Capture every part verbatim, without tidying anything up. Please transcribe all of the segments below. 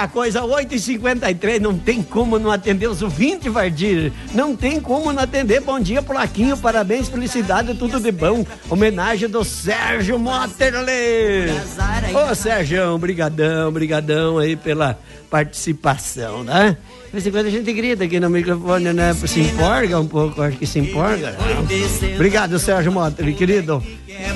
Eita coisa, oito e cinquenta e três, não tem como não atender os ouvintes, Vardir. Não tem como não atender. Bom dia, Polaquinho, parabéns, felicidade, tudo de bom. Homenagem do Sérgio Motterley. Ô, Sérgio, brigadão, brigadão aí pela participação, né? De vez em quando a gente grita aqui no microfone, né? Se empolga um pouco, acho que se empolga. Obrigado, Sérgio Motterley, querido.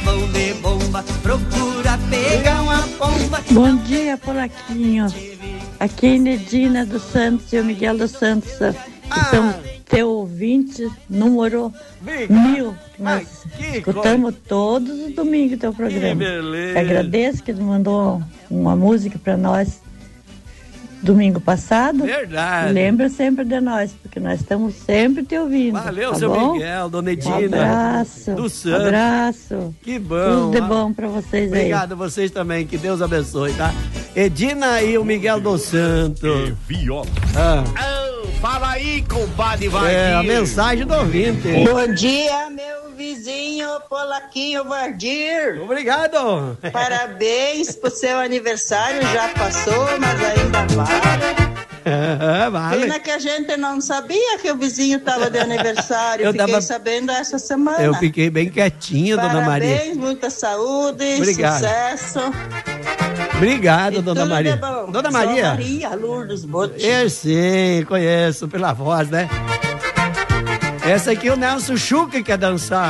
Bom dia, Polaquinho. Aqui é Inedina dos Santos e o Miguel dos Santos. Então, teu ouvinte, número mil. Nós Ai, escutamos coisa. Todos os domingos teu programa. Que beleza. Agradeço que ele mandou uma música para nós domingo passado. Verdade. Lembra sempre de nós, porque nós estamos sempre te ouvindo. Valeu, tá seu bom? Miguel, dona Edina. Um abraço. Do Santos. Abraço. Que bom. Tudo de bom pra vocês aí. Obrigado a vocês também, que Deus abençoe, tá? Edina e o Miguel dos Santos. Viola. Ah. Oh, fala aí, compadre, vai. É, a mensagem do ouvinte. Bom dia, meu vizinho Polaquinho Vardir. Obrigado. Parabéns pro seu aniversário, já passou, mas ainda vale. É, vale. Pena que a gente não sabia que o vizinho tava de aniversário. Eu fiquei tava... sabendo essa semana. Eu fiquei bem quietinho, Parabéns, dona Maria. Parabéns, muita saúde, Obrigado. Sucesso. Obrigado, e dona Maria. Dona Maria. Maria Lourdes Botti. Eu sei, conheço pela voz, né? Essa aqui é o Nelson Chuca que quer dançar.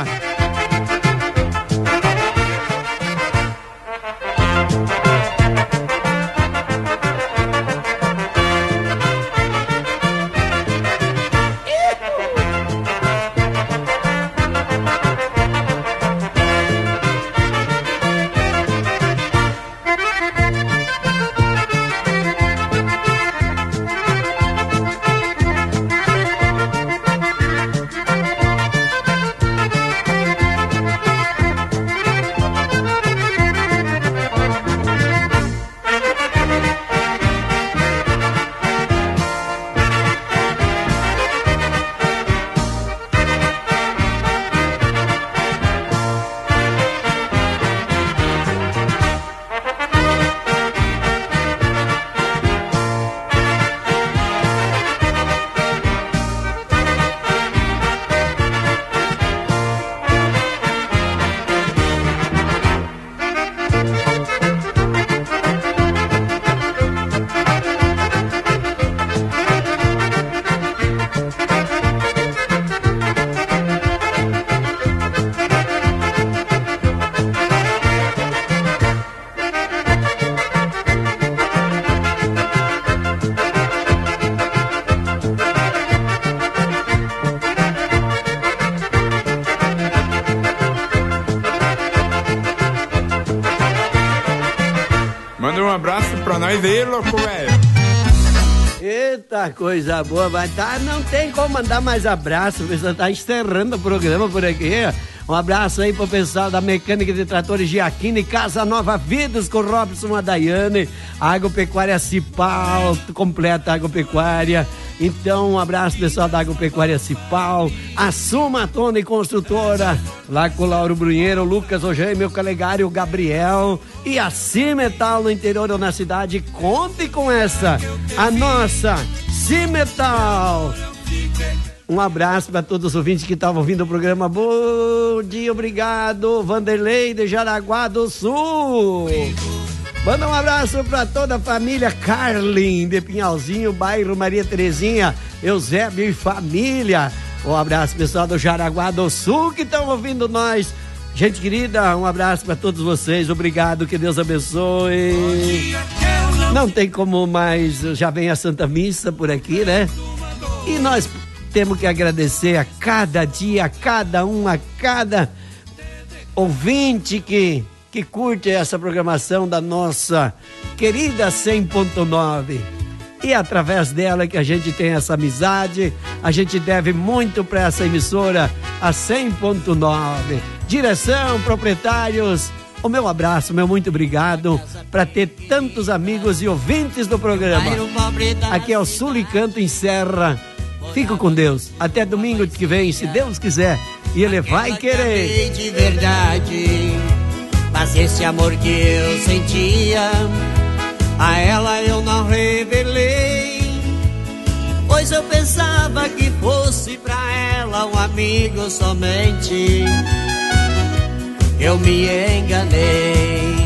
Nós aí, louco, velho. Eita, coisa boa, vai tá, não tem como mandar mais abraço, o pessoal tá encerrando o programa por aqui. Um abraço aí pro pessoal da Mecânica de Tratores Giacchini, Casa Nova Vidas com Robson Adaiane, Agropecuária Cipal, completa Agropecuária. Então, um abraço pessoal da Agropecuária Cipal, a Suma Tona e Construtora, lá com o Lauro Brunheiro, o Lucas Ogênio, meu Calegário, o Gabriel e a Cimetal no interior ou na cidade. Conte com essa, a nossa Cimetal. Um abraço para todos os ouvintes que estavam ouvindo o programa. Bom dia, obrigado. Vanderlei de Jaraguá do Sul. Manda um abraço para toda a família Carlin de Pinhalzinho, bairro Maria Terezinha, Eusébio e família. Um abraço pessoal do Jaraguá do Sul que estão ouvindo nós. Gente querida, um abraço para todos vocês. Obrigado, que Deus abençoe. Não tem como mais, já vem a Santa Missa por aqui, né? E nós temos que agradecer a cada dia, a cada um, a cada ouvinte que, que curte essa programação da nossa querida cem ponto nove. E através dela que a gente tem essa amizade, a gente deve muito para essa emissora, a cem ponto nove. Direção, proprietários, o meu abraço, meu muito obrigado para ter tantos amigos e ouvintes do programa. Aqui é o Sulicanto em Serra. Fico com Deus. Até domingo que vem, se Deus quiser. E Ele vai querer. De verdade, mas esse amor que eu sentia a ela eu não revelei, pois eu pensava que fosse pra ela um amigo somente. Eu me enganei.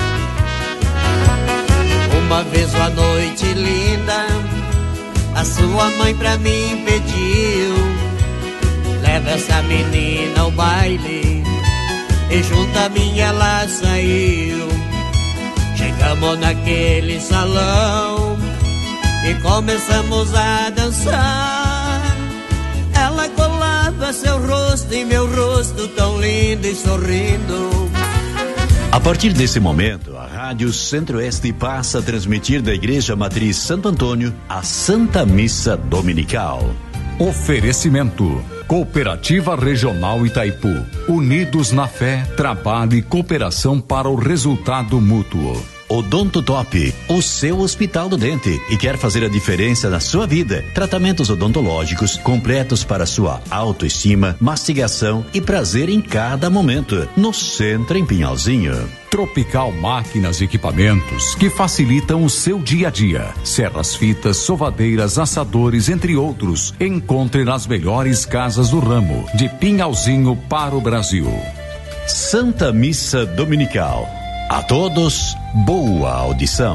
Uma vez uma noite linda, a sua mãe pra mim pediu: leva essa menina ao baile. E junto a mim ela saiu. Chegamos naquele salão e começamos a dançar. Ela colava seu rosto em meu rosto, tão lindo e sorrindo. A partir desse momento, a Rádio Centro-Oeste passa a transmitir da Igreja Matriz Santo Antônio a Santa Missa Dominical. Oferecimento: Cooperativa Regional Itaipu. Unidos na fé, trabalho e cooperação para o resultado mútuo. Odonto Top, o seu Hospital do Dente, e quer fazer a diferença na sua vida. Tratamentos odontológicos completos para sua autoestima, mastigação e prazer em cada momento. No centro, em Pinhalzinho. Tropical Máquinas e Equipamentos que facilitam o seu dia a dia. Serras fitas, sovadeiras, assadores, entre outros. Encontre nas melhores casas do ramo, de Pinhalzinho para o Brasil. Santa Missa Dominical. A todos, boa audição.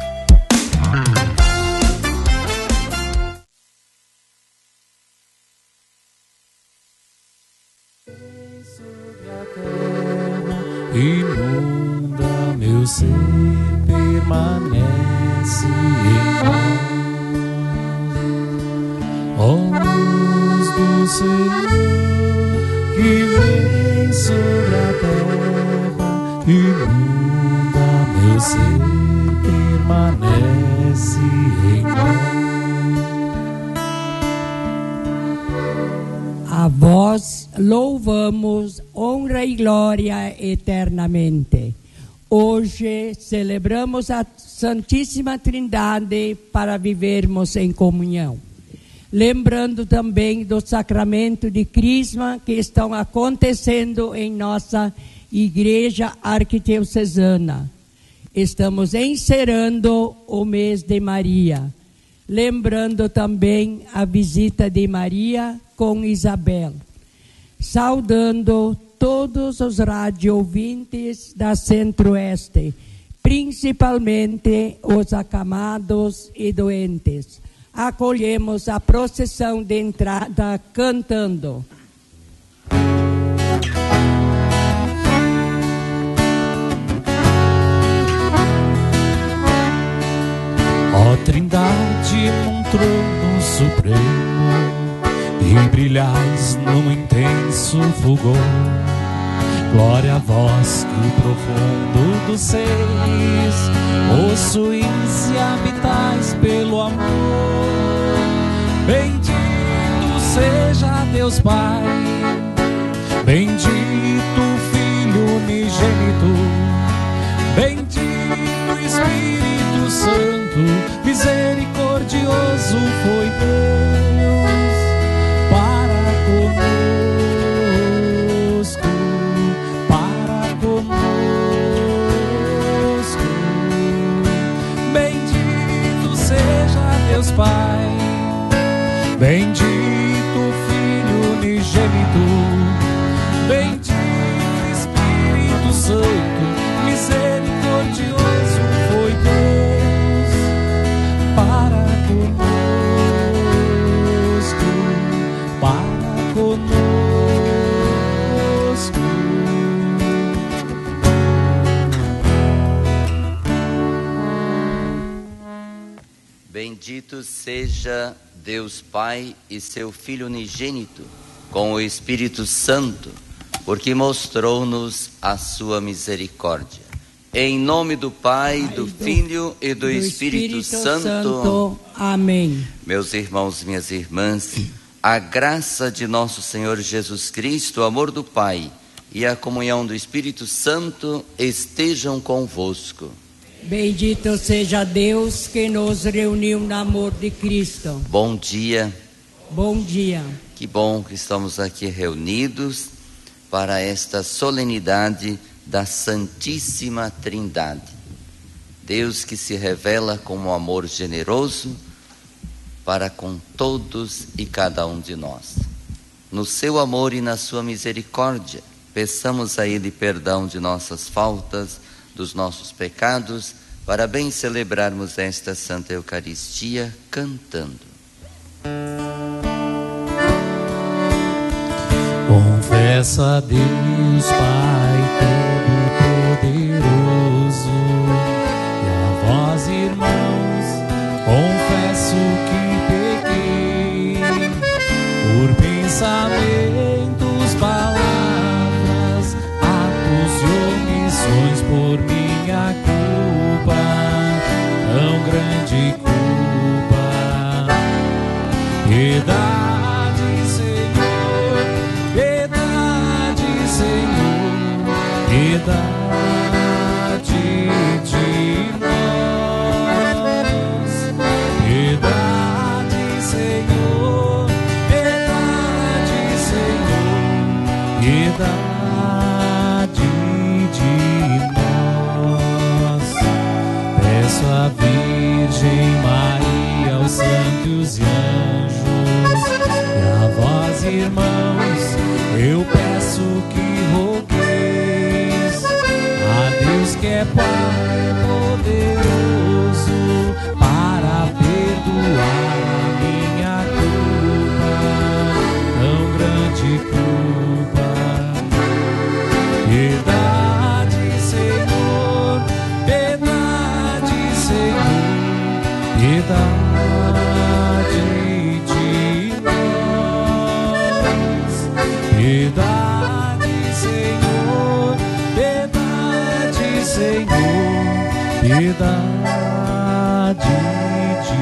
Inunda meu ser, permanece em nós. Ó luz do Senhor que vem sobre a terra, inunda meu ser, permanece em nós. A vós louvamos, honra e glória eternamente. Hoje celebramos a Santíssima Trindade para vivermos em comunhão. Lembrando também do sacramento de Crisma que estão acontecendo em nossa Igreja Arquidiocesana. Estamos encerrando o mês de Maria. Lembrando também a visita de Maria com Isabel. Saudando todos os rádio ouvintes da Centro-Oeste, principalmente os acamados e doentes. Acolhemos a procissão de entrada cantando. Ó Trindade num trono supremo, e brilhais num intenso fulgor. Glória a vós que profundo dos seis possuís e habitais pelo amor. Bendito seja Deus Pai, bendito Filho unigênito, bendito Espírito Santo, misericordioso foi Deus para conosco, para conosco. Bendito seja Deus Pai, bendito Filho unigênito, bendito Espírito Santo, misericordioso foi Deus para conosco, para conosco. Bendito seja Deus Pai e seu Filho unigênito, com o Espírito Santo, porque mostrou-nos a sua misericórdia. Em nome do Pai, do Filho e do, do Espírito, Espírito Santo. Santo. Amém. Meus irmãos, minhas irmãs, a graça de nosso Senhor Jesus Cristo, o amor do Pai e a comunhão do Espírito Santo estejam convosco. Bendito seja Deus que nos reuniu no amor de Cristo. Bom dia. Bom dia. Que bom que estamos aqui reunidos para esta solenidade da Santíssima Trindade. Deus que se revela como amor generoso para com todos e cada um de nós. No seu amor e na sua misericórdia, peçamos a Ele perdão de nossas faltas, dos nossos pecados, para bem celebrarmos esta Santa Eucaristia cantando. Confesso a Deus Pai Todo-Poderoso e a vós, irmãos, confesso que pequei por pensamentos, palavras, atos e omissões, por minha culpa, tão grande culpa. Piedade, Senhor, piedade, Senhor, piedade de nós. Piedade, Senhor, piedade, Senhor, piedade de nós. Peço à Virgem Maria, aos santos e anjos, e a vós, irmãos, eu peço que rogueis a Deus que é Pai poderoso para perdoar a minha culpa, tão grande culpa. Piedade, Senhor, piedade, Senhor, piedade de nós. Piedade, Senhor, piedade, Senhor, piedade de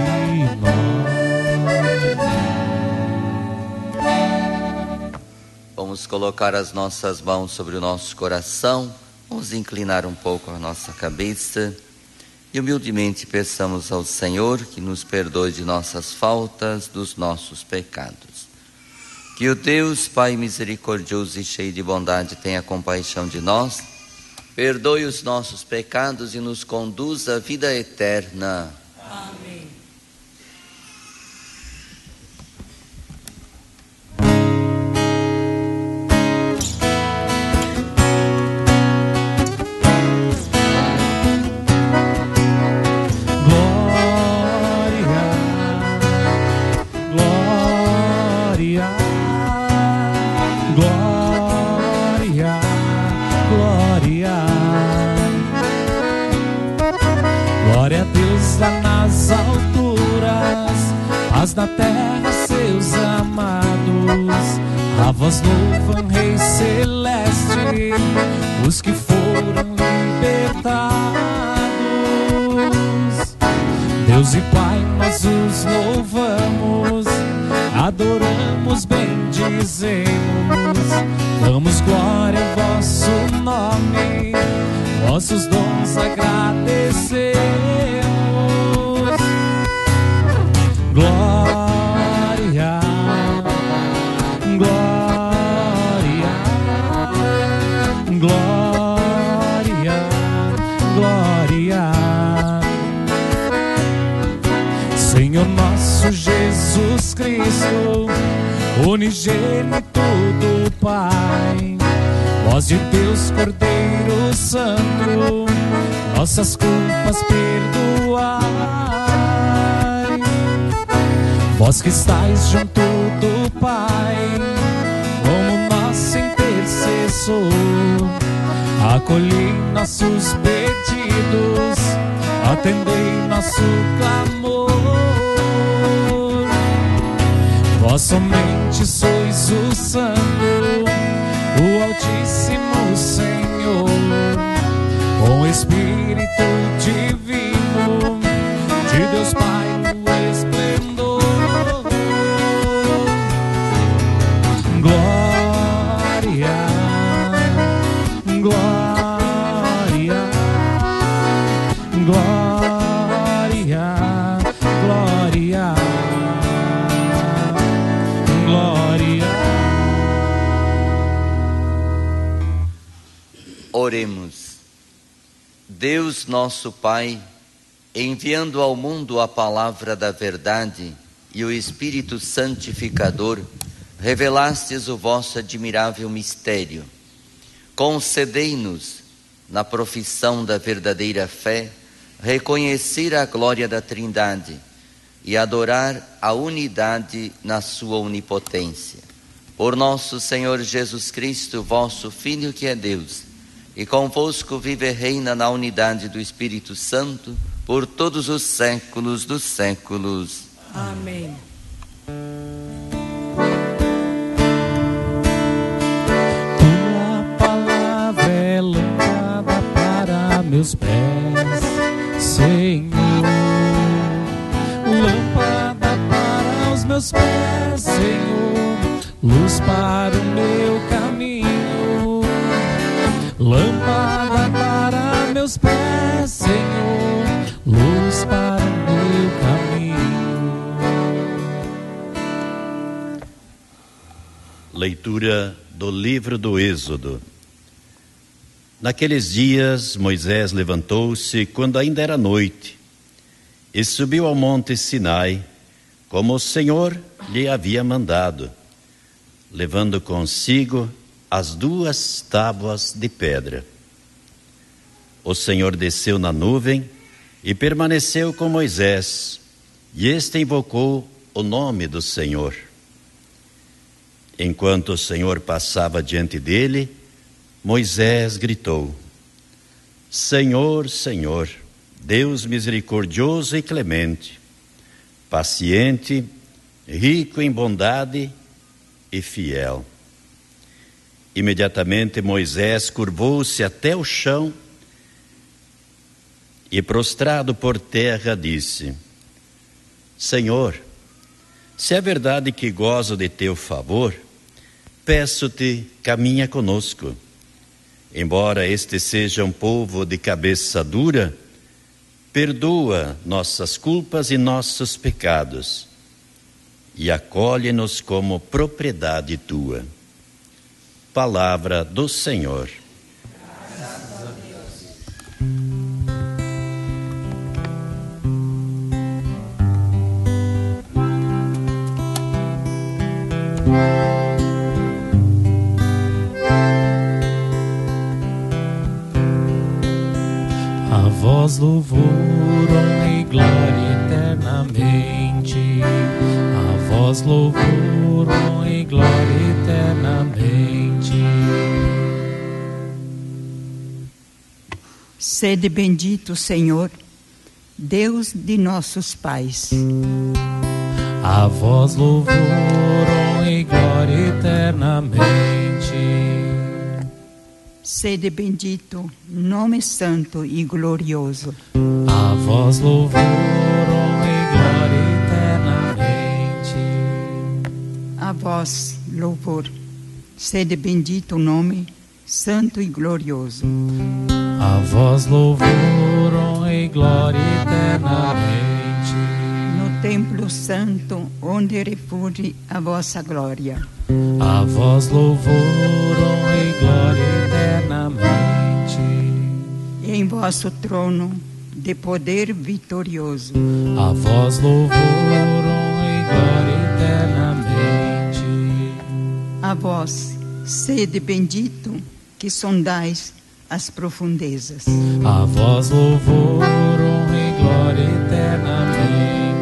nós. Vamos colocar as nossas mãos sobre o nosso coração, vamos inclinar um pouco a nossa cabeça e humildemente peçamos ao Senhor que nos perdoe de nossas faltas, dos nossos pecados. Que o Deus Pai misericordioso e cheio de bondade tenha compaixão de nós, perdoe os nossos pecados e nos conduza à vida eterna. Amém. Na terra seus amados, a vós louvam, Rei Celeste, os que foram libertados. Deus e Pai, nós os louvamos, adoramos, bendizemos, damos glória ao vosso nome, vossos dons agradecemos. Glória, glória, glória, glória. Senhor nosso Jesus Cristo, unigênito do Pai, voz de Deus, Cordeiro Santo, nossas culpas perdoai. Vós que estáis junto do Pai, como nosso intercessor, acolhei nossos pedidos, atendei nosso clamor. Vós somente sois o Santo, o Altíssimo Senhor, com o Espírito Divino, de Deus Pai o esplendor. Glória, glória, glória, glória, glória. Oremos. Deus nosso Pai, enviando ao mundo a palavra da verdade e o Espírito Santificador, revelastes o vosso admirável mistério. Concedei-nos, na profissão da verdadeira fé, reconhecer a glória da Trindade e adorar a unidade na sua onipotência. Por nosso Senhor Jesus Cristo, vosso Filho, que é Deus, e convosco vive e reina na unidade do Espírito Santo, por todos os séculos dos séculos. Amém. Tua palavra é lâmpada para meus pés, Senhor. Lâmpada para os meus pés, Senhor. Luz para o meu caminho. Lâmpada para meus pés, Senhor. Luz para o meu caminho. Leitura do livro do Êxodo. Naqueles dias, Moisés levantou-se quando ainda era noite e subiu ao monte Sinai, como o Senhor lhe havia mandado, levando consigo as duas tábuas de pedra. O Senhor desceu na nuvem e permaneceu com Moisés, e este invocou o nome do Senhor. Enquanto o Senhor passava diante dele, Moisés gritou: Senhor, Senhor, Deus misericordioso e clemente, paciente, rico em bondade e fiel. Imediatamente Moisés curvou-se até o chão e, prostrado por terra, disse: Senhor, se é verdade que gozo de teu favor, peço-te, caminha conosco. Embora este seja um povo de cabeça dura, perdoa nossas culpas e nossos pecados, e acolhe-nos como propriedade tua. Palavra do Senhor. Graças a Deus. A vós louvor, honra e glória eternamente. A vós louvor, honra e glória eternamente. Sede bendito, Senhor, Deus de nossos pais. A vós louvor, honra e glória eternamente. Sede bendito, nome santo e glorioso. A vós louvor, honra e glória eternamente. A vós louvor, sede bendito o nome santo e glorioso. A vós louvor, honra e glória eternamente. No templo santo, onde refulge a vossa glória. A vós louvor, honra e glória eternamente. Em vosso trono de poder vitorioso. A vós louvor, honra e glória eternamente. A vós, sede bendito, que sondais as profundezas. A vós louvor, honra e glória eternamente.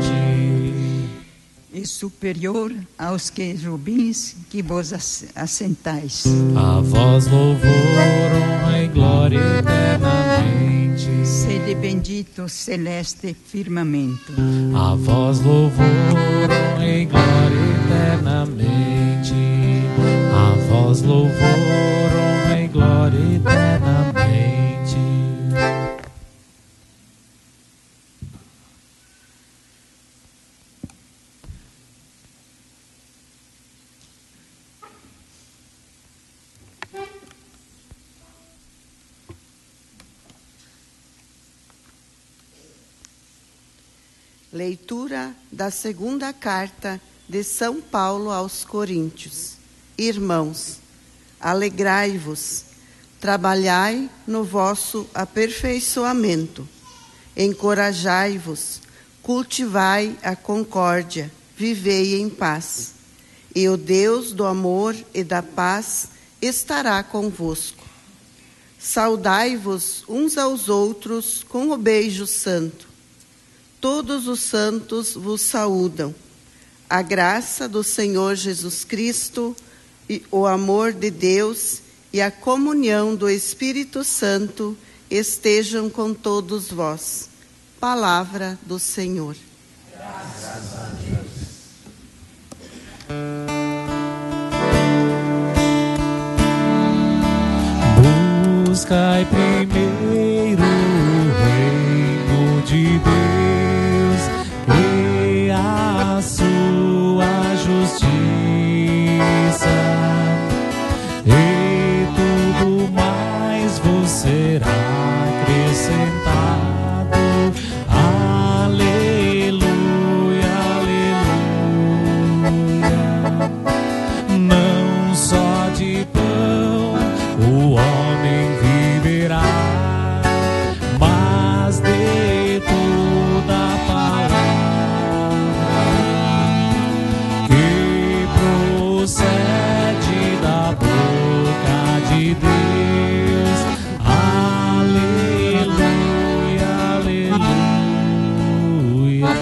E superior aos querubins que vos assentais. A vós louvor, honra e glória eternamente. Sede bendito celeste firmamento. A vós louvor, honra e glória eternamente. A vós louvor, honra e glória eternamente. Leitura da segunda carta de São Paulo aos Coríntios. Irmãos, alegrai-vos, trabalhai no vosso aperfeiçoamento, Encorajai-vos, cultivai a concórdia, vivei em paz. E o Deus do amor e da paz estará convosco. Saudai-vos uns aos outros com o beijo santo. Todos os santos vos saúdam. A graça do Senhor Jesus Cristo, e o amor de Deus e a comunhão do Espírito Santo estejam com todos vós. Palavra do Senhor. Graças a Deus. Buscai primeiro o reino de Deus e a sua justiça, e tudo mais vos será acrescentado. Aleluia, aleluia. Não só de pão o homem viverá, mas de toda a palavra que procede da boca de Deus. Aleluia, aleluia.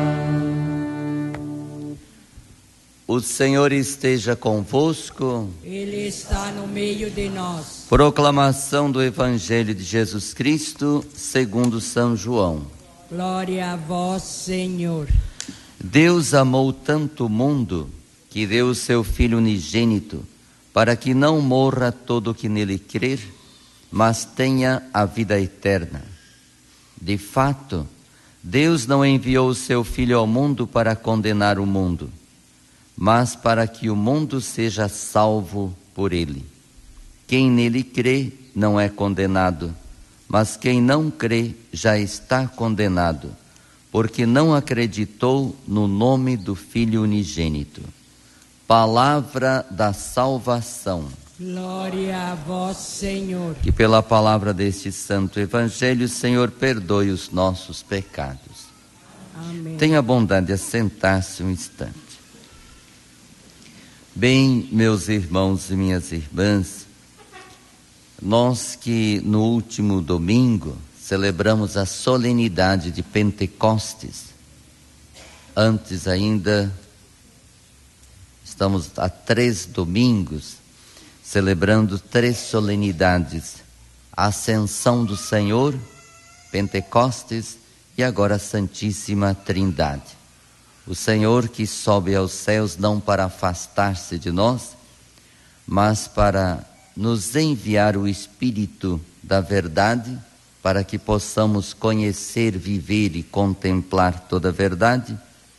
O Senhor esteja convosco. Ele está no meio de nós. Proclamação do Evangelho de Jesus Cristo segundo São João. Glória a vós, Senhor. Deus amou tanto o mundo que deu o seu Filho unigênito, para que não morra todo o que nele crer, mas tenha a vida eterna. De fato, Deus não enviou o seu Filho ao mundo para condenar o mundo, mas para que o mundo seja salvo por ele. Quem nele crê não é condenado, mas quem não crê já está condenado, porque não acreditou no nome do Filho unigênito. Palavra da salvação. Glória a vós, Senhor. Que pela palavra deste santo evangelho, o Senhor perdoe os nossos pecados. Amém. Tenha a bondade de assentar-se um instante. Bem, meus irmãos e minhas irmãs, nós que no último domingo celebramos a solenidade de Pentecostes, antes ainda, estamos há três domingos celebrando três solenidades: a Ascensão do Senhor, Pentecostes e agora a Santíssima Trindade. O Senhor que sobe aos céus não para afastar-se de nós, mas para nos enviar o Espírito da verdade, para que possamos conhecer, viver e contemplar toda a verdade.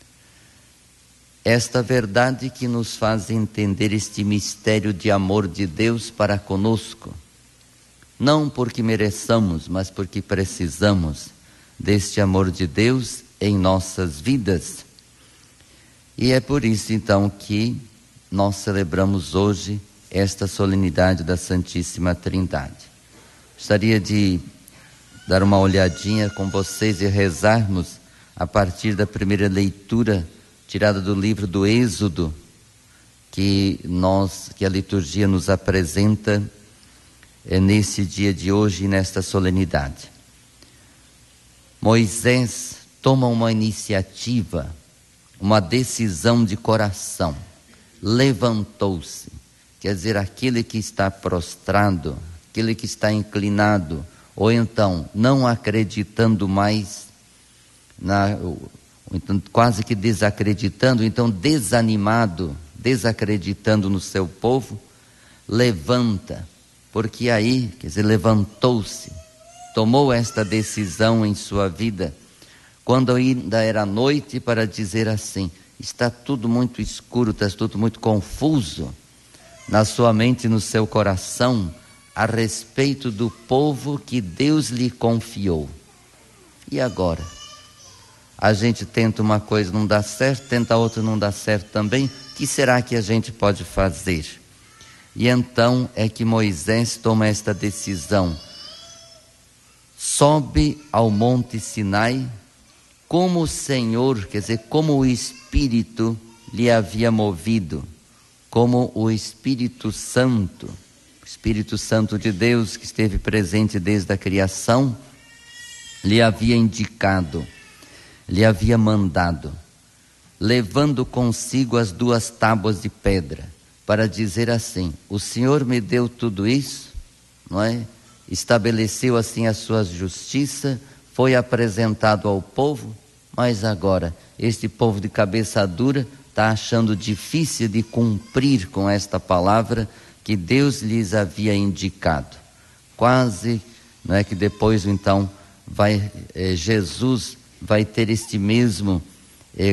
Esta verdade que nos faz entender este mistério de amor de Deus para conosco, não porque mereçamos, mas porque precisamos deste amor de Deus em nossas vidas. E é por isso então que nós celebramos hoje esta solenidade da Santíssima Trindade. Gostaria de dar uma olhadinha com vocês e rezarmos a partir da primeira leitura tirada do livro do Êxodo, que nós, que a liturgia nos apresenta é, nesse dia de hoje e nesta solenidade. Moisés toma uma iniciativa, uma decisão de coração. Levantou-se, quer dizer, aquele que está prostrado, aquele que está inclinado, ou então não acreditando mais, na, ou então quase que desacreditando, então desanimado, desacreditando no seu povo, levanta, porque aí, quer dizer, levantou-se, tomou esta decisão em sua vida, quando ainda era noite, para dizer assim: está tudo muito escuro, está tudo muito confuso na sua mente e no seu coração a respeito do povo que Deus lhe confiou. E agora? A gente tenta uma coisa, não dá certo, tenta outra, não dá certo também. O que será que a gente pode fazer? E então é que Moisés toma esta decisão. sobe ao monte Sinai, como o Senhor, quer dizer, como o Espírito lhe havia movido, como o Espírito Santo, o Espírito Santo de Deus, que esteve presente desde a criação, lhe havia indicado, lhe havia mandado, levando consigo as duas tábuas de pedra, para dizer assim: o Senhor me deu tudo isso, não é? Estabeleceu assim a sua justiça, foi apresentado ao povo, mas agora este povo de cabeça dura está achando difícil de cumprir com esta palavra que Deus lhes havia indicado. Quase, não é, que depois então vai eh, Jesus vai ter este mesmo eh,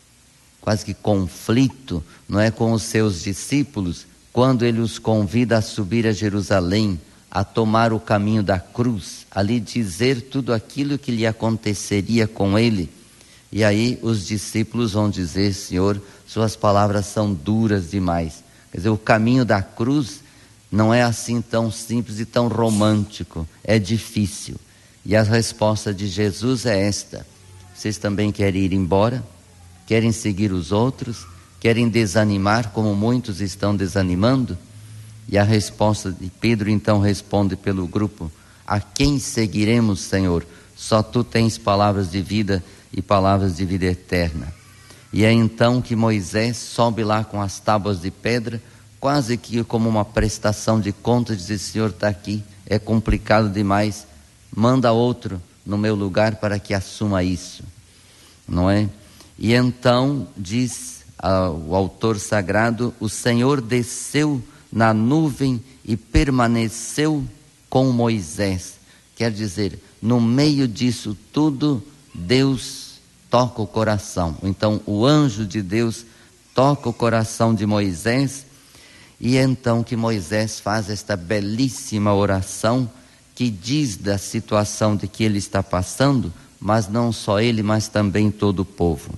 quase que conflito, não é, com os seus discípulos, quando ele os convida a subir a Jerusalém, a tomar o caminho da cruz, a lhe dizer tudo aquilo que lhe aconteceria com ele. E aí os discípulos vão dizer: Senhor, suas palavras são duras demais. Quer dizer, o caminho da cruz não é assim tão simples e tão romântico, é difícil. E a resposta de Jesus é esta: vocês também querem ir embora? Querem seguir os outros? Querem desanimar como muitos estão desanimando? E a resposta de Pedro então responde pelo grupo: a quem seguiremos, Senhor? Só tu tens palavras de vida e palavras de vida eterna. E é então que Moisés sobe lá com as tábuas de pedra, quase que como uma prestação de contas, diz: Senhor, está aqui, é complicado demais, manda outro no meu lugar para que assuma isso, não é? E então diz ah, o autor sagrado: o Senhor desceu na nuvem e permaneceu com Moisés. Quer dizer, no meio disso tudo, Deus toca o coração. Então o anjo de Deus toca o coração de Moisés, e é então que Moisés faz esta belíssima oração que diz da situação de que ele está passando, mas não só ele, mas também todo o povo.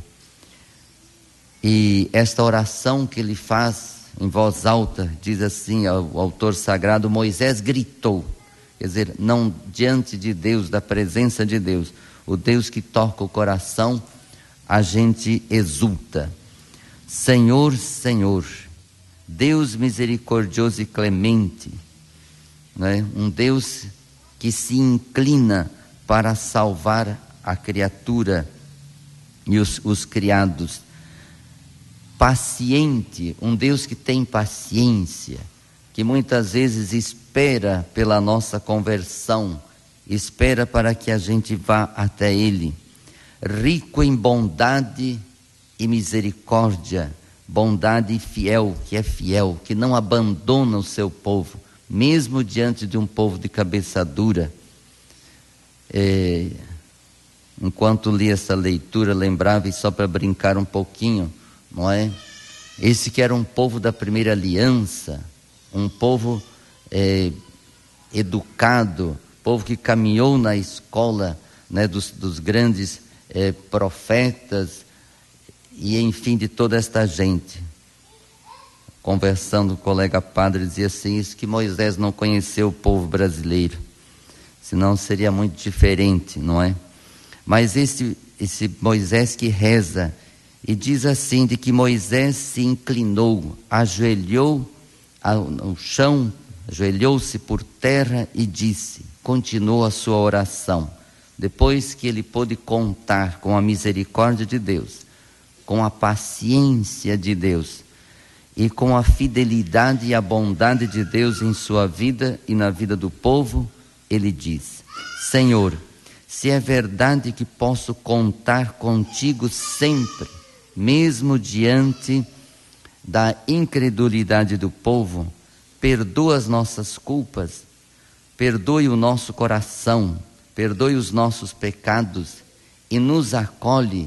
E esta oração que ele faz em voz alta, diz assim o autor sagrado: Moisés gritou, quer dizer, não diante de Deus, da presença de Deus, o Deus que toca o coração, a gente exulta. Senhor, Senhor, Deus misericordioso e clemente, né? Um Deus que se inclina para salvar a criatura e os, os criados. Paciente, um Deus que tem paciência, que muitas vezes espera pela nossa conversão, espera para que a gente vá até Ele. Rico em bondade e misericórdia, bondade e fiel, que é fiel, que não abandona o seu povo, mesmo diante de um povo de cabeça dura. É, enquanto li essa leitura, lembrava, e só para brincar um pouquinho, não é? Esse que era um povo da primeira aliança, um povo é, educado, povo que caminhou na escola, né, dos, dos grandes é, profetas, e enfim, de toda esta gente. Conversando com o colega padre, dizia assim: isso que Moisés não conheceu o povo brasileiro, senão seria muito diferente, não é? Mas esse, esse Moisés que reza, e diz assim, de que Moisés se inclinou, ajoelhou no chão, ajoelhou-se por terra e disse, continuou a sua oração, depois que ele pôde contar com a misericórdia de Deus, com a paciência de Deus e com a fidelidade e a bondade de Deus em sua vida e na vida do povo, ele diz: Senhor, se é verdade que posso contar contigo sempre, mesmo diante da incredulidade do povo, perdoa as nossas culpas, perdoe o nosso coração, perdoe os nossos pecados e nos acolhe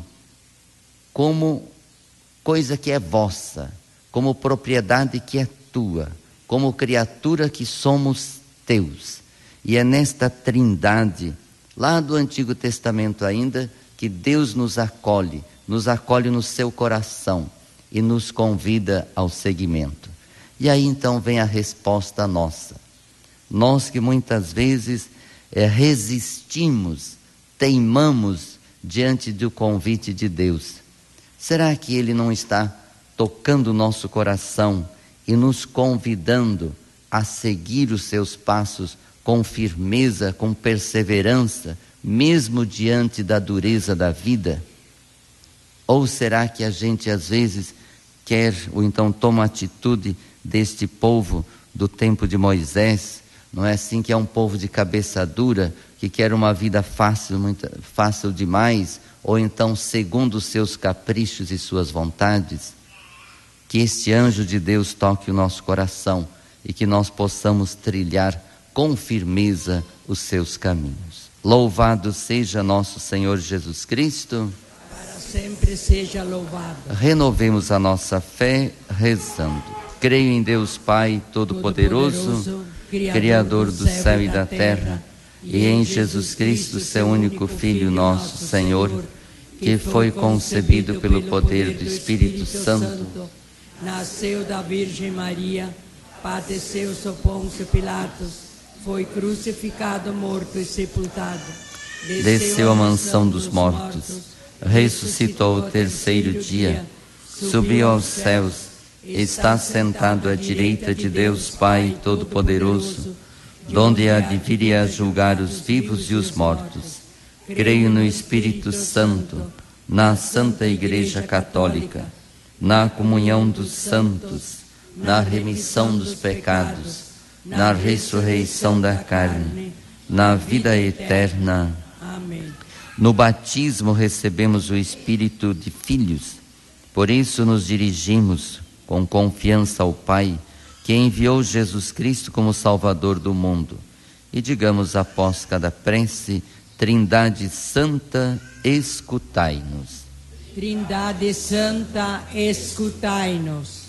como coisa que é vossa, como propriedade que é tua, como criatura que somos teus. E é nesta trindade, lá do Antigo Testamento ainda, que Deus nos acolhe, nos acolhe no seu coração e nos convida ao seguimento. E aí então vem a resposta nossa. Nós que muitas vezes é, resistimos, teimamos diante do convite de Deus? Será que Ele não está tocando o nosso coração e nos convidando a seguir os seus passos com firmeza, com perseverança, mesmo diante da dureza da vida? Ou será que a gente às vezes quer, ou então toma a atitude deste povo do tempo de Moisés, não é assim, que é um povo de cabeça dura, que quer uma vida fácil, muito fácil demais, ou então segundo os seus caprichos e suas vontades? Que este anjo de Deus toque o nosso coração e que nós possamos trilhar com firmeza os seus caminhos. Louvado seja nosso Senhor Jesus Cristo. Para sempre seja louvado. Renovemos a nossa fé rezando. Creio em Deus Pai Todo-Poderoso, Criador do céu e da terra, e em Jesus Cristo, seu único Filho, nosso Senhor, que foi concebido pelo poder do Espírito Santo, nasceu da Virgem Maria, padeceu sob Pôncio Pilatos, foi crucificado, morto e sepultado. Desceu à mansão dos mortos, ressuscitou o terceiro dia, subiu aos céus, está sentado à direita de Deus Pai Todo-Poderoso, donde há de vir a julgar os vivos e os mortos. Creio no Espírito Santo, na Santa Igreja Católica, na comunhão dos santos, na remissão dos pecados, na ressurreição da carne, na vida eterna. Amém. No batismo recebemos o Espírito de filhos, por isso nos dirigimos com confiança ao Pai, que enviou Jesus Cristo como Salvador do mundo. E digamos após cada prece: Trindade Santa, escutai-nos. Trindade Santa, escutai-nos.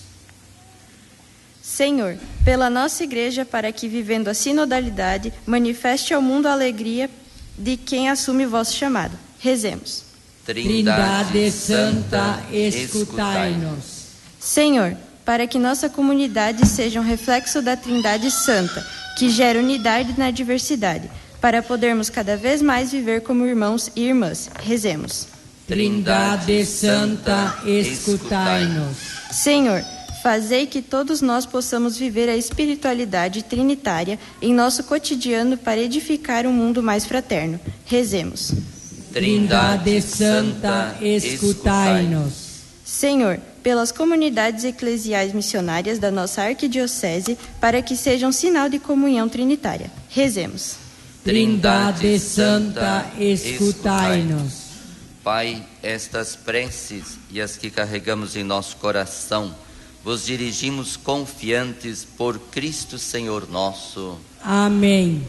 Senhor, pela nossa Igreja, para que, vivendo a sinodalidade, manifeste ao mundo a alegria de quem assume o vosso chamado. Rezemos. Trindade Santa, escutai-nos. Senhor, para que nossa comunidade seja um reflexo da Trindade Santa, que gera unidade na diversidade, para podermos cada vez mais viver como irmãos e irmãs. Rezemos. Trindade Santa, escutai-nos. Senhor, fazei que todos nós possamos viver a espiritualidade trinitária em nosso cotidiano para edificar um mundo mais fraterno. Rezemos. Trindade Santa, escutai-nos. Senhor, pelas comunidades eclesiais missionárias da nossa arquidiocese, para que sejam sinal de comunhão trinitária. Rezemos. Trindade Santa, escutai-nos. Pai, estas preces e as que carregamos em nosso coração, vos dirigimos confiantes por Cristo Senhor nosso. Amém.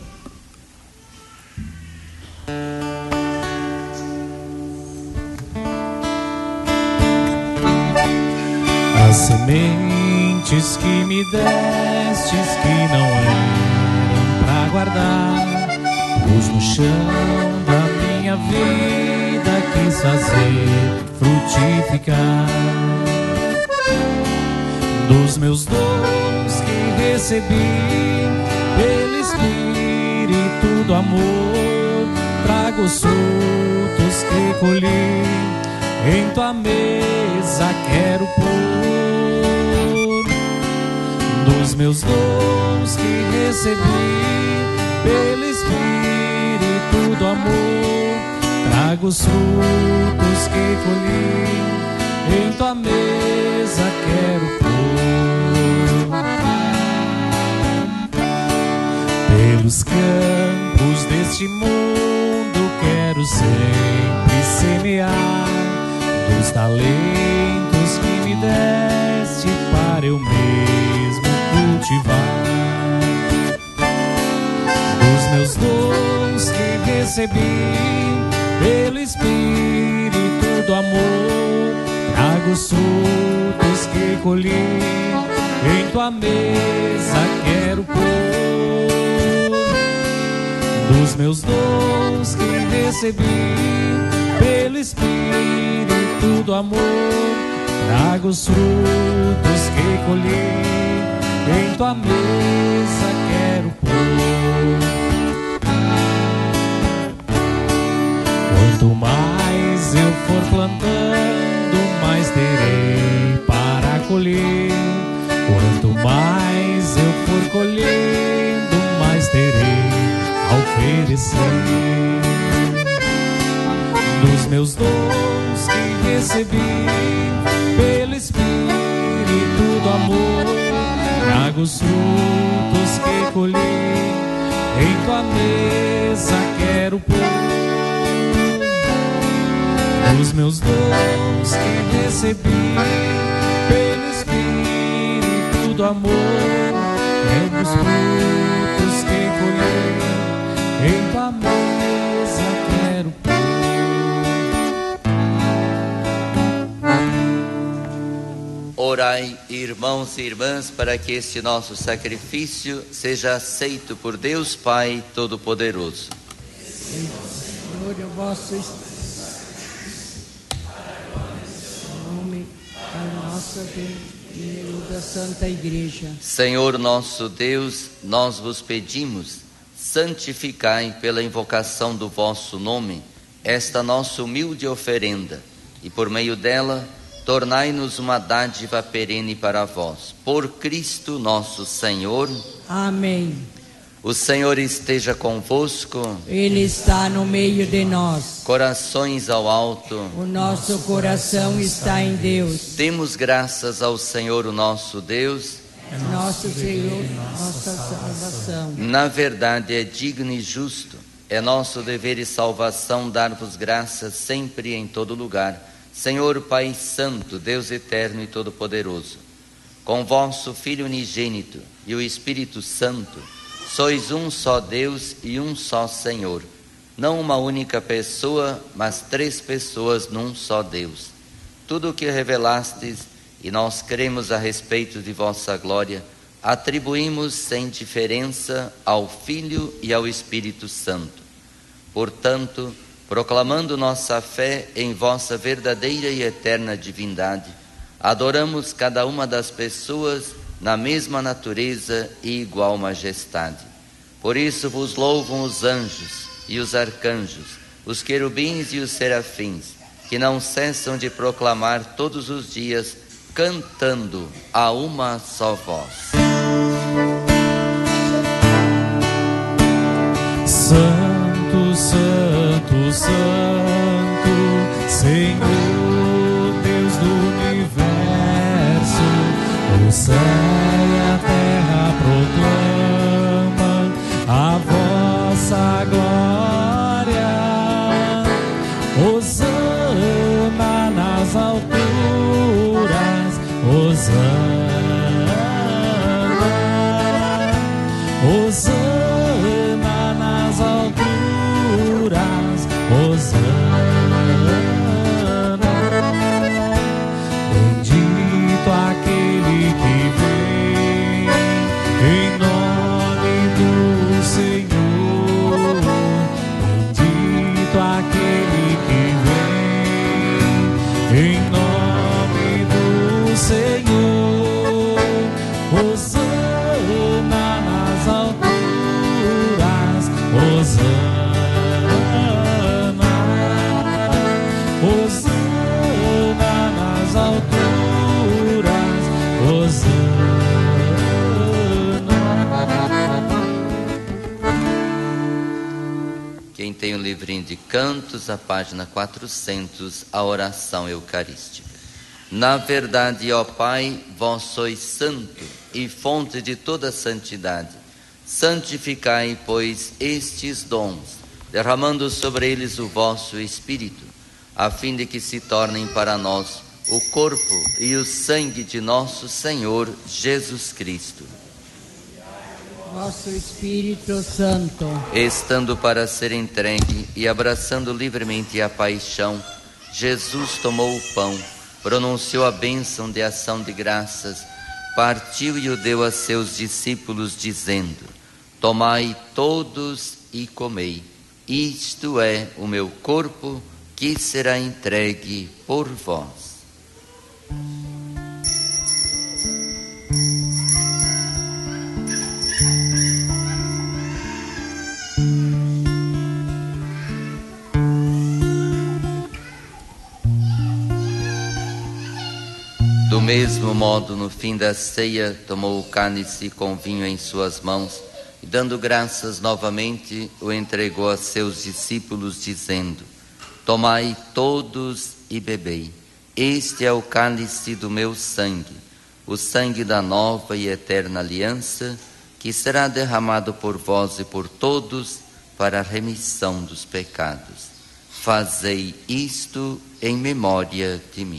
As sementes que me destes, que não eram pra guardar, pus no chão da minha vida, quis fazer frutificar. Dos meus dons que recebi, pelo Espírito do amor, trago os frutos que colhi, em tua mesa quero pôr. Dos meus dons que recebi, pelo Espírito do amor, trago os frutos que colhi, em tua mesa quero pôr. Pelos campos deste mundo quero sempre semear, dos talentos que me deste para eu mesmo cultivar. Dos meus dons que recebi, pelo Espírito do amor, trago os frutos que colhi, em tua mesa quero pôr. Dos meus dons que recebi, pelo Espírito do amor, trago os frutos que colhi, em tua mesa quero pôr. for plantando, mais terei para colher. Quanto mais eu for colhendo, mais terei a oferecer. Dos meus dons que recebi pelo Espírito do amor, trago os frutos que colhi, em tua mesa quero pôr. Dos meus dons que recebi pelo Espírito do amor, trago os frutos que colhi, em tua mesa quero pôr. Orai, irmãos e irmãs, para que este nosso sacrifício seja aceito por Deus Pai Todo-Poderoso. Senhor, o vosso nome, a nossa bem da Santa Igreja. Senhor nosso Deus, nós vos pedimos, santificai pela invocação do vosso nome esta nossa humilde oferenda, e por meio dela tornai-nos uma dádiva perene para vós. Por Cristo nosso Senhor. Amém. O Senhor esteja convosco. Ele está no meio de nós. Corações ao alto. O nosso coração está em Deus. Demos graças ao Senhor, o nosso Deus. Nosso Senhor, nossa salvação. Na verdade é digno e justo, é nosso dever e salvação dar-vos graças sempre e em todo lugar, Senhor Pai Santo, Deus eterno e todo-poderoso. Com vosso Filho unigênito e o Espírito Santo, sois um só Deus e um só Senhor, não uma única pessoa, mas três pessoas num só Deus. Tudo o que revelastes, e nós cremos a respeito de vossa glória, atribuímos sem diferença ao Filho e ao Espírito Santo. Portanto, proclamando nossa fé em vossa verdadeira e eterna divindade, adoramos cada uma das pessoas na mesma natureza e igual majestade. Por isso vos louvam os anjos e os arcanjos, os querubins e os serafins, que não cessam de proclamar todos os dias, cantando a uma só voz. Santo, Santo, Santo, Senhor, Deus do universo, o céu e a terra proclamam a vossa glória. Hosana nas alturas, Hosana, Hosana nas alturas, Hosana. Bendito aquele que vem em nome do Senhor. Bendito aquele que vem em nome do Senhor. Hosana nas alturas, Hosana, Hosana nas alturas, Hosana. Quem tem o livrinho de cantos, a página quatrocentos, a oração eucarística. Na verdade, ó Pai, vós sois santo e fonte de toda santidade. Santificai, pois, estes dons, derramando sobre eles o vosso Espírito, a fim de que se tornem para nós o corpo e o sangue de nosso Senhor Jesus Cristo. Vosso Espírito Santo, estando para ser entregue e abraçando livremente a paixão, Jesus tomou o pão, pronunciou a bênção de ação de graças, partiu e o deu a seus discípulos, dizendo: tomai todos e comei, isto é o meu corpo que será entregue por vós. mesmo modo, no fim da ceia, tomou o cálice com vinho em suas mãos e, dando graças novamente, o entregou a seus discípulos, dizendo: tomai todos e bebei. Este é o cálice do meu sangue, o sangue da nova e eterna aliança, que será derramado por vós e por todos para a remissão dos pecados. Fazei isto em memória de mim.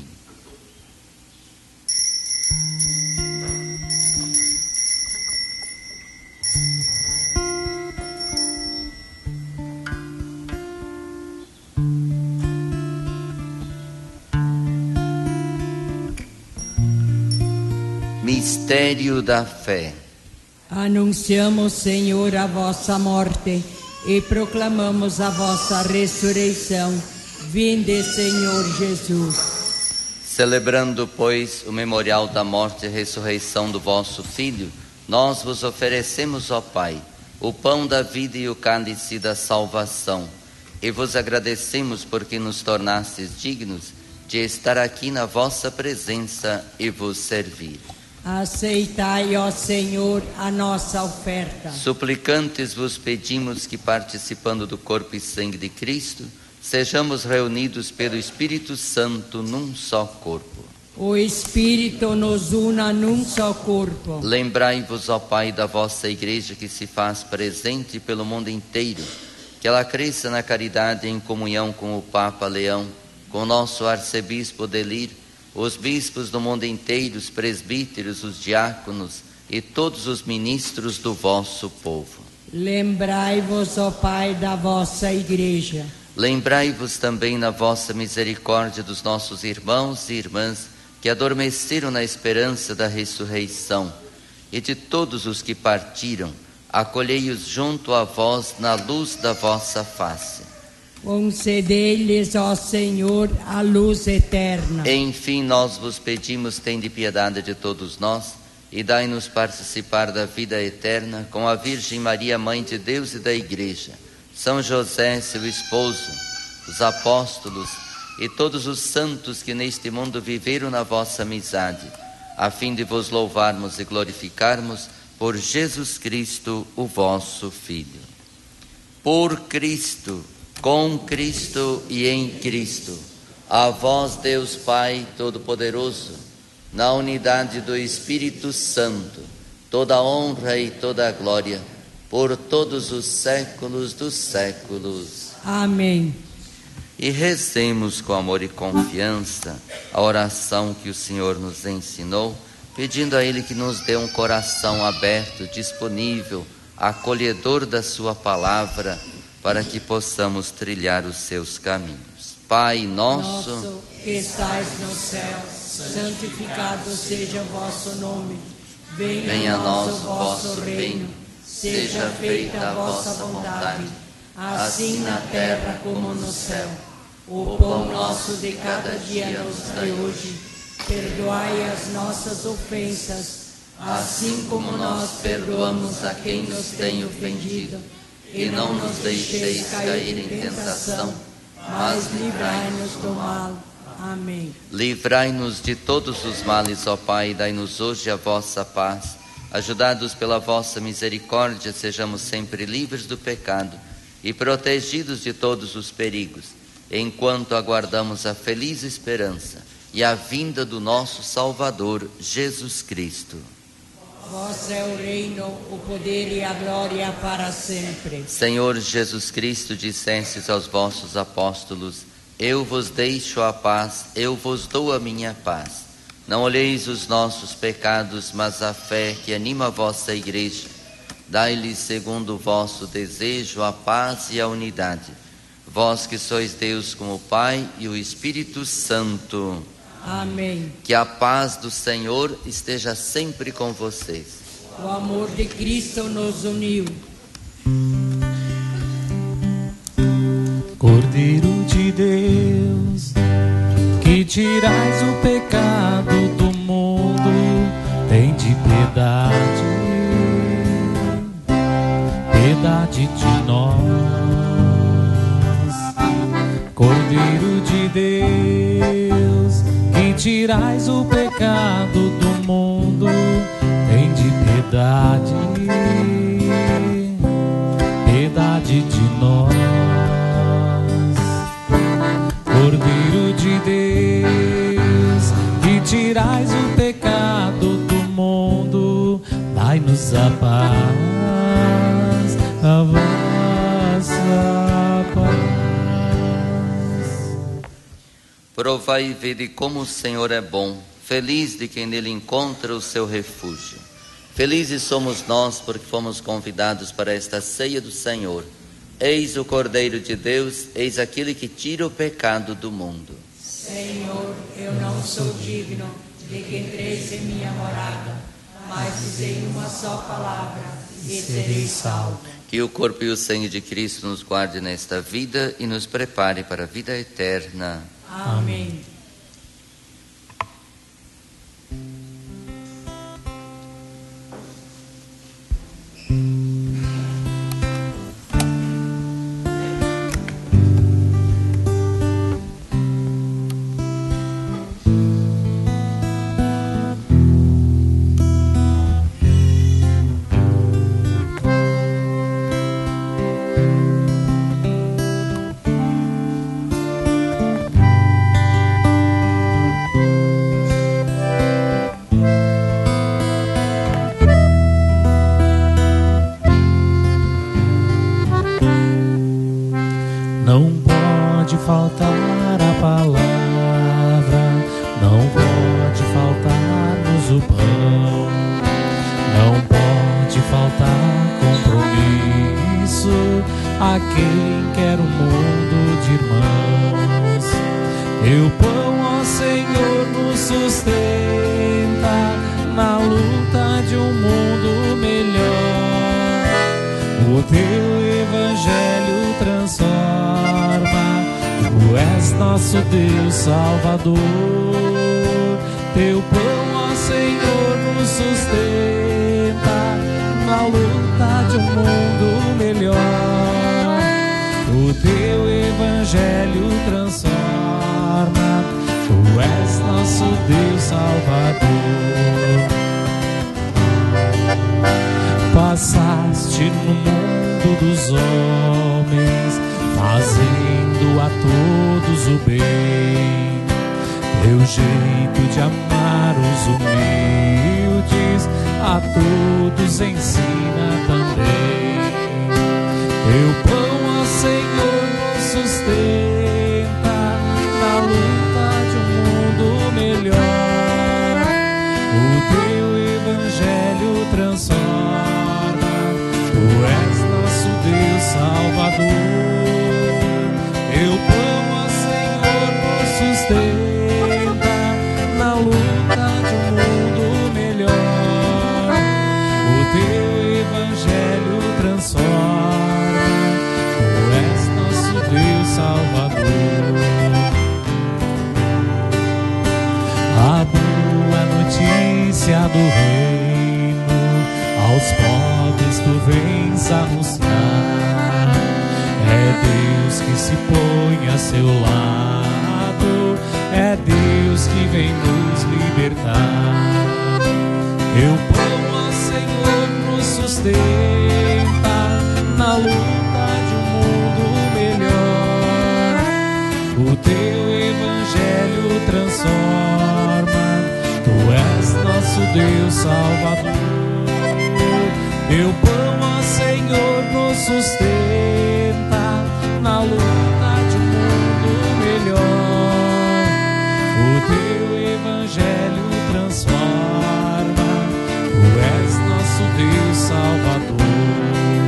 Mistério da fé. Anunciamos, Senhor, a vossa morte e proclamamos a vossa ressurreição. Vinde, Senhor Jesus. Celebrando, pois, o memorial da morte e ressurreição do vosso Filho, nós vos oferecemos, ó Pai, o pão da vida e o cálice da salvação, e vos agradecemos porque nos tornastes dignos de estar aqui na vossa presença e vos servir. Aceitai, ó Senhor, a nossa oferta. Suplicantes vos pedimos que, participando do corpo e sangue de Cristo, sejamos reunidos pelo Espírito Santo num só corpo. O Espírito nos una num só corpo. Lembrai-vos, ó Pai, da vossa Igreja que se faz presente pelo mundo inteiro, que ela cresça na caridade em comunhão com o Papa Leão, com o nosso arcebispo Delir, os bispos do mundo inteiro, os presbíteros, os diáconos e todos os ministros do vosso povo. Lembrai-vos, ó Pai, da vossa Igreja. Lembrai-vos também na vossa misericórdia dos nossos irmãos e irmãs que adormeceram na esperança da ressurreição, e de todos os que partiram, acolhei-os junto a vós na luz da vossa face. Concedei-lhes, ó Senhor, a luz eterna. Enfim, nós vos pedimos, tende piedade de todos nós e dai-nos participar da vida eterna com a Virgem Maria, Mãe de Deus e da Igreja, São José, seu esposo, os apóstolos e todos os santos que neste mundo viveram na vossa amizade, a fim de vos louvarmos e glorificarmos por Jesus Cristo, o vosso Filho. Por Cristo, com Cristo e em Cristo, a vós, Deus Pai Todo-Poderoso, na unidade do Espírito Santo, toda a honra e toda a glória, por todos os séculos dos séculos. Amém. E rezemos com amor e confiança a oração que o Senhor nos ensinou, pedindo a Ele que nos dê um coração aberto, disponível, acolhedor da sua palavra, para que possamos trilhar os seus caminhos. Pai nosso, nosso que estais no céu, santificado seja o vosso nome. Venha, Venha a nós o vosso reino. Seja feita a vossa vontade, assim na terra como no céu. O pão nosso de cada dia nos dai hoje. Perdoai as nossas ofensas, assim como nós perdoamos a quem nos tem ofendido. E não nos deixeis cair em tentação, mas livrai-nos do mal. Amém. Livrai-nos de todos os males, ó Pai, e dai-nos hoje a vossa paz. Ajudados pela vossa misericórdia, sejamos sempre livres do pecado e protegidos de todos os perigos, enquanto aguardamos a feliz esperança e a vinda do nosso Salvador, Jesus Cristo. Vosso é o reino, o poder e a glória para sempre. Senhor Jesus Cristo, dissestes aos vossos apóstolos: eu vos deixo a paz, eu vos dou a minha paz. Não olheis os nossos pecados, mas a fé que anima a vossa Igreja. Dai-lhes, segundo o vosso desejo, a paz e a unidade. Vós que sois Deus com o Pai e o Espírito Santo. Amém. Que a paz do Senhor esteja sempre com vocês. O amor de Cristo nos uniu. Cordeiro de Deus, que tirais o pecado do mundo, tende piedade, piedade de nós. Cordeiro de Deus, que tirais o pecado do mundo, tende piedade, piedade de nós. Cordeiro de Deus, que tirais o pecado do mundo, dai-nos a paz, a vossa paz. Provai e vede como o Senhor é bom, feliz de quem nele encontra o seu refúgio. Felizes somos nós porque fomos convidados para esta ceia do Senhor. Eis o Cordeiro de Deus, eis aquele que tira o pecado do mundo. Senhor, eu não sou digno de que entreis em minha morada, mas dizei uma só palavra e serei salvo. Que o corpo e o sangue de Cristo nos guarde nesta vida e nos prepare para a vida eterna. Amém. Salvador, teu pão, ó Senhor, nos sustenta na luta de um mundo melhor. O teu evangelho transforma, tu és nosso Deus Salvador. Passaste no mundo dos homens, fazendo a todos o bem. Teu jeito de amar os humildes, a todos ensina também. Teu pão, ó Senhor, nos sustenta na luta de um mundo melhor. O teu evangelho transforma, tu és nosso Deus Salvador. Teu pão, ó Senhor, nos sustenta na luta de um mundo melhor. O teu evangelho transforma, tu és nosso Deus Salvador. A boa notícia do reino aos pobres tu vens anunciar. É Deus que se põe a seu lado, é Deus que vem nos libertar. Teu pão, ó Senhor, nos sustenta na luta de um mundo melhor. O teu evangelho transforma, tu és nosso Deus Salvador. Teu pão, ó Senhor, nos sustenta na luta de um mundo melhor. O teu evangelho transforma, tu és nosso Deus Salvador.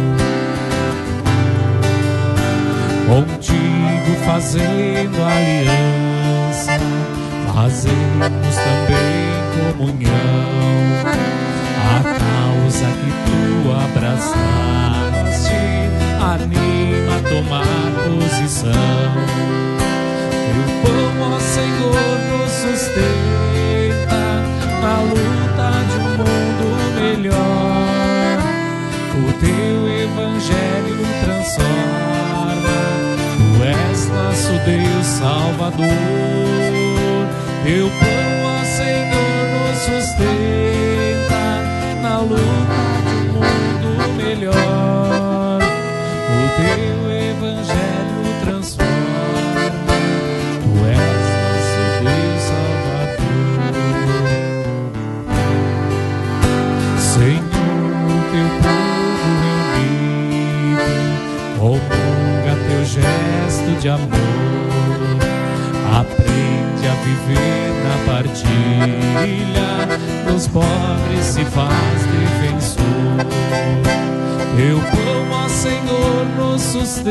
Contigo fazendo aliança, fazemos também comunhão. A causa que tu abraçaste anima a tomar posição. Teu pão, ó Senhor, nos sustenta na luta de um mundo melhor. O teu evangelho transforma, tu és nosso Deus Salvador. Teu pão, Teu pão, ó Senhor, nos sustenta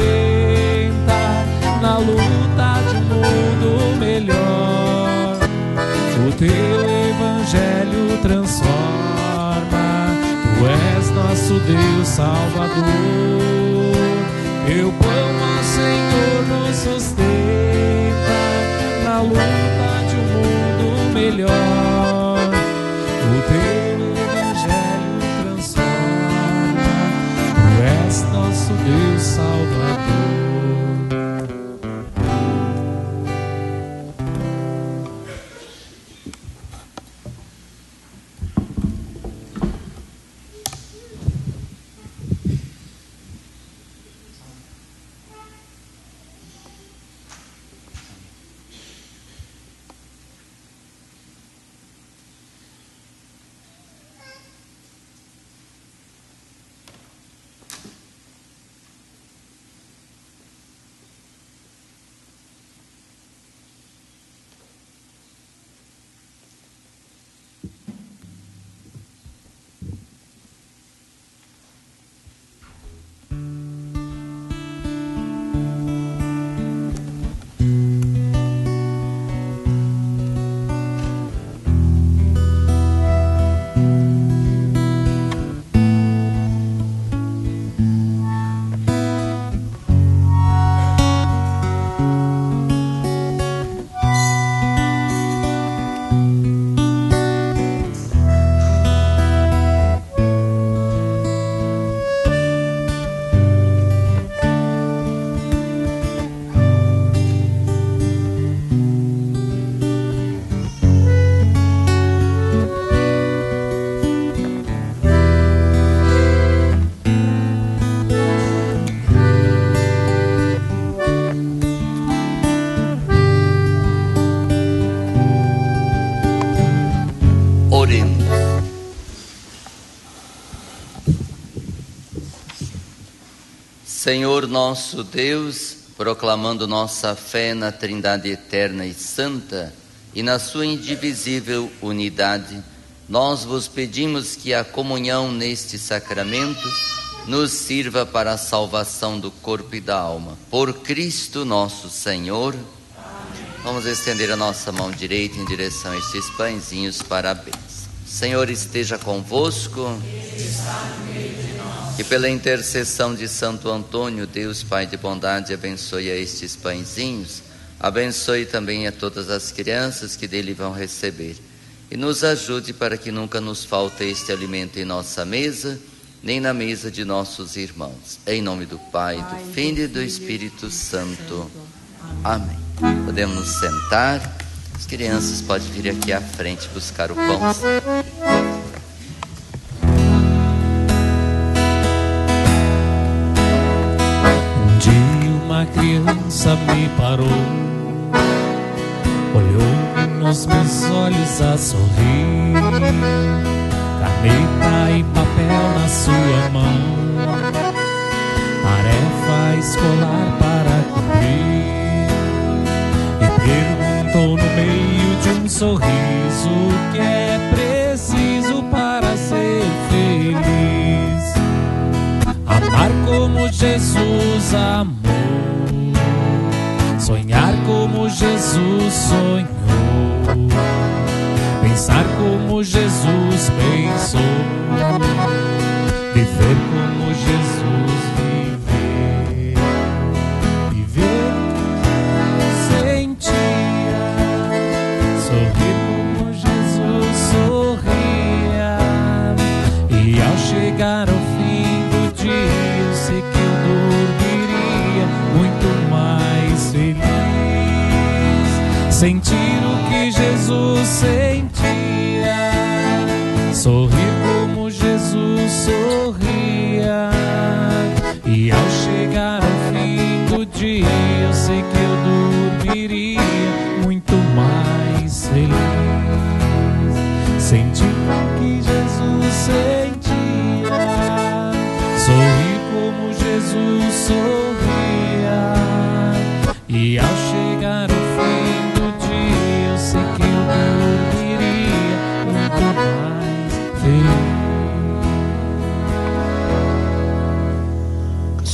na luta de um mundo melhor. O teu evangelho transforma, tu és nosso Deus Salvador. Teu pão, ó Senhor, nos sustenta na luta de um mundo melhor. O teu evangelho transforma, tu és nosso Deus Salvador. Senhor nosso Deus, proclamando nossa fé na Trindade eterna e santa e na sua indivisível unidade, nós vos pedimos que a comunhão neste sacramento nos sirva para a salvação do corpo e da alma. Por Cristo nosso Senhor. Amém. Vamos estender a nossa mão direita em direção a estes pãezinhos para a bênção. Senhor esteja convosco. Está no meio de nós. Que pela intercessão de Santo Antônio, Deus Pai de bondade, abençoe a estes pãezinhos, abençoe também a todas as crianças que dele vão receber, e nos ajude para que nunca nos falte este alimento em nossa mesa, nem na mesa de nossos irmãos. Em nome do Pai, do Filho e do Espírito Santo. Amém. Podemos nos sentar. As crianças podem vir aqui à frente buscar o pão. Um dia uma criança me parou, olhou nos meus olhos a sorrir, caneta e papel na sua mão, tarefa escolar para cumprir, e perguntou no meio de um sorriso o que é preciso para ser feliz. Amar como Jesus amou, sonhar como Jesus sonhou, pensar como Jesus pensou, viver como Jesus viveu, viver sentia, sorrir como Jesus sorria, e ao chegar ao fim do dia eu sei que eu dormiria muito mais feliz, sentir o que Jesus sentia, sorrir como Jesus sorria, e ao chegar ao fim do dia eu sei que eu dormiria muito mais feliz, sentir o que Jesus sentia, sorrir como Jesus sorria, e ao chegar ao fim do dia eu sei que eu dormiria muito mais feliz.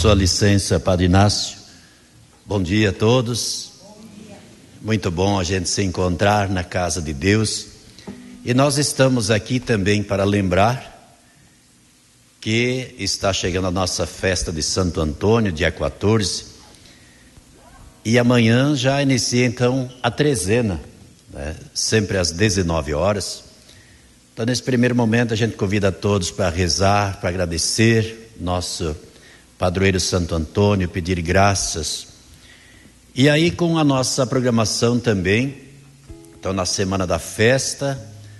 sua licença, Padre Inácio. Bom dia a todos. Bom dia. Muito bom a gente se encontrar na casa de Deus. E nós estamos aqui também para lembrar que está chegando a nossa festa de Santo Antônio, dia quatorze. E amanhã já inicia então a trezena, né? Sempre às dezenove horas. Então, nesse primeiro momento, a gente convida a todos para rezar, para agradecer nosso padroeiro Santo Antônio, pedir graças. E aí, com a nossa programação também, então, na semana da festa,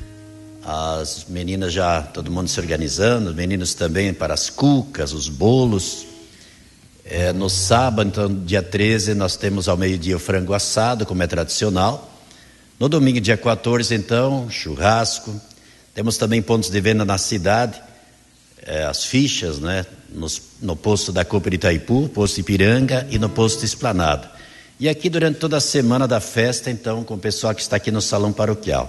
as meninas já, todo mundo se organizando, os meninos também para as cucas, os bolos. É, no sábado, então, dia treze, nós temos ao meio-dia o frango assado, como é tradicional. No domingo, dia quatorze, então, churrasco. Temos também pontos de venda na cidade, é, as fichas, né? Nos, no posto da Copa de Itaipu, posto Ipiranga e no posto Esplanada. E aqui durante toda a semana da festa, então, com o pessoal que está aqui no salão paroquial.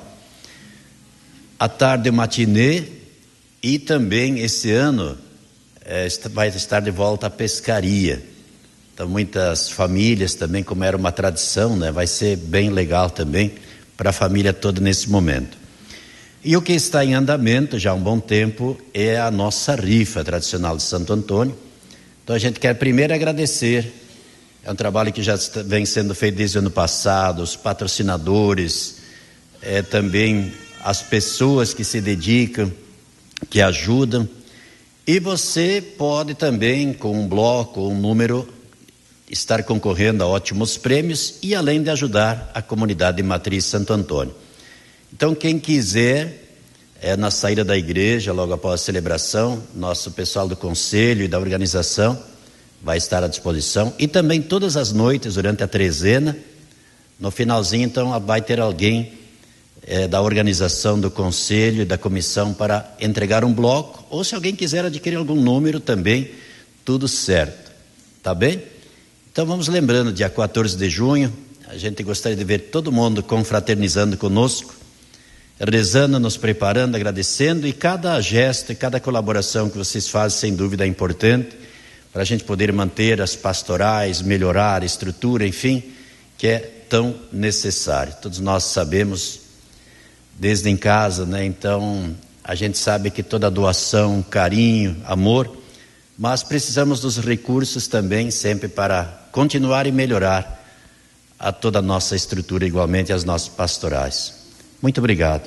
À tarde, o matinê, e também esse ano é, vai estar de volta a pescaria. Então, muitas famílias também, como era uma tradição, né? Vai ser bem legal também para a família toda nesse momento. E o que está em andamento já há um bom tempo é a nossa rifa tradicional de Santo Antônio. Então a gente quer primeiro agradecer, é um trabalho que já vem sendo feito desde o ano passado, os patrocinadores, é, também as pessoas que se dedicam, que ajudam. E você pode também, com um bloco, um número, estar concorrendo a ótimos prêmios e além de ajudar a comunidade de Matriz Santo Antônio. Então, quem quiser, é, na saída da igreja, logo após a celebração, nosso pessoal do conselho e da organização vai estar à disposição. E também todas as noites, durante a trezena, no finalzinho, então, vai ter alguém é, da organização do conselho e da comissão para entregar um bloco, ou se alguém quiser adquirir algum número também, tudo certo. Tá bem? Então, vamos lembrando, dia quatorze de junho, a gente gostaria de ver todo mundo confraternizando conosco, rezando, nos preparando, agradecendo, e cada gesto e cada colaboração que vocês fazem, sem dúvida, é importante para a gente poder manter as pastorais, melhorar a estrutura, enfim, que é tão necessário. Todos nós sabemos, desde em casa, né? Então, a gente sabe que toda doação, carinho, amor, mas precisamos dos recursos também sempre para continuar e melhorar a toda a nossa estrutura, igualmente as nossas pastorais. Muito obrigado.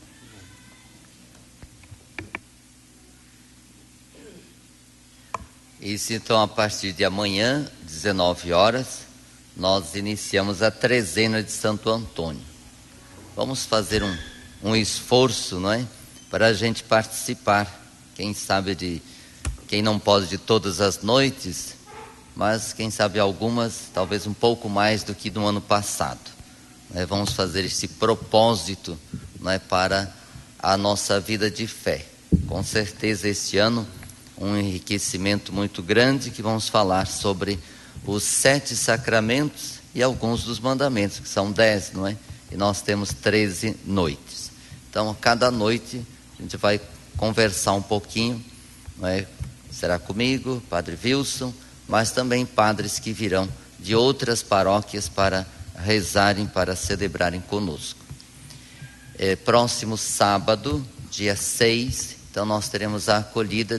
Isso, então, a partir de amanhã, dezenove horas, nós iniciamos a trezena de Santo Antônio. Vamos fazer um, um esforço, não é? Para a gente participar. Quem sabe de, quem não pode de todas as noites, mas quem sabe algumas, talvez um pouco mais do que no ano passado. É, vamos fazer esse propósito, né, para a nossa vida de fé. Com certeza este ano um enriquecimento muito grande, que vamos falar sobre os sete sacramentos e alguns dos mandamentos, que são dez, não é? E nós temos treze noites. Então, cada noite a gente vai conversar um pouquinho, não é? Será comigo, Padre Wilson, mas também padres que virão de outras paróquias para rezarem, para celebrarem conosco. É, próximo sábado, dia seis, então nós teremos a acolhida